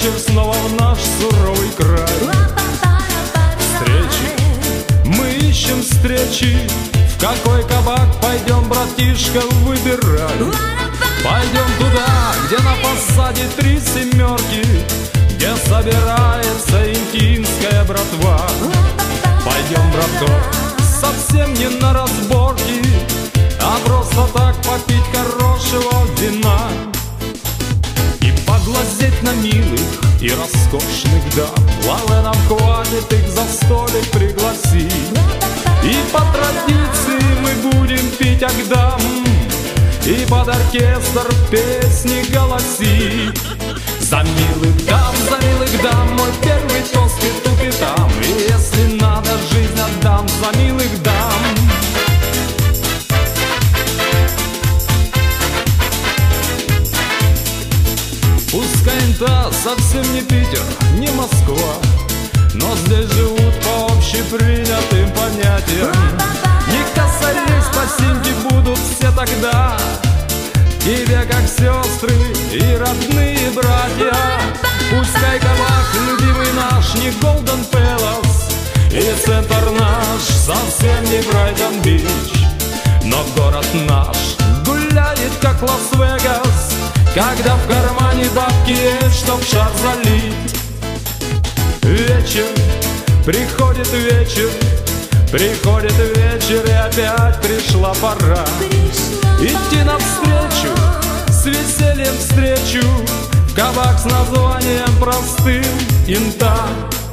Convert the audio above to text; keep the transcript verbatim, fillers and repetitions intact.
вечер снова в наш суровый край. Встречи, мы ищем встречи. В какой кабак пойдем, братишка, выбирай. Пойдем туда, где на фасаде три семерки, где собирается интимская братва. Пойдем, браток, совсем не на разборки, а просто так попить хорошего вина и поглазеть на милых и роскошных дам. Лаве, нам хватит их за столик пригласить, и по традиции мы будем пить агдам и под оркестр песни голосить. За милых дам, за милых дам, мой первый тост и тут и там. И если надо, жизнь отдам за милых дам. Пускай это совсем не Питер, не Москва, но здесь живут по общепринятым понятиям. Не косарей спасибо будут все тогда, тебе как сестры и родные братья. Пускай кабак любимый наш не Голден Пэлас, и центр наш совсем не Брайтон-Бич, но город наш гуляет как Лас-Вегас, когда в кармане бабки есть, чтоб шар залить. Вечер, приходит вечер, приходит вечер, и опять пришла пора идти навстречу, с весельем встречу, в кабак с названием простым «Инта».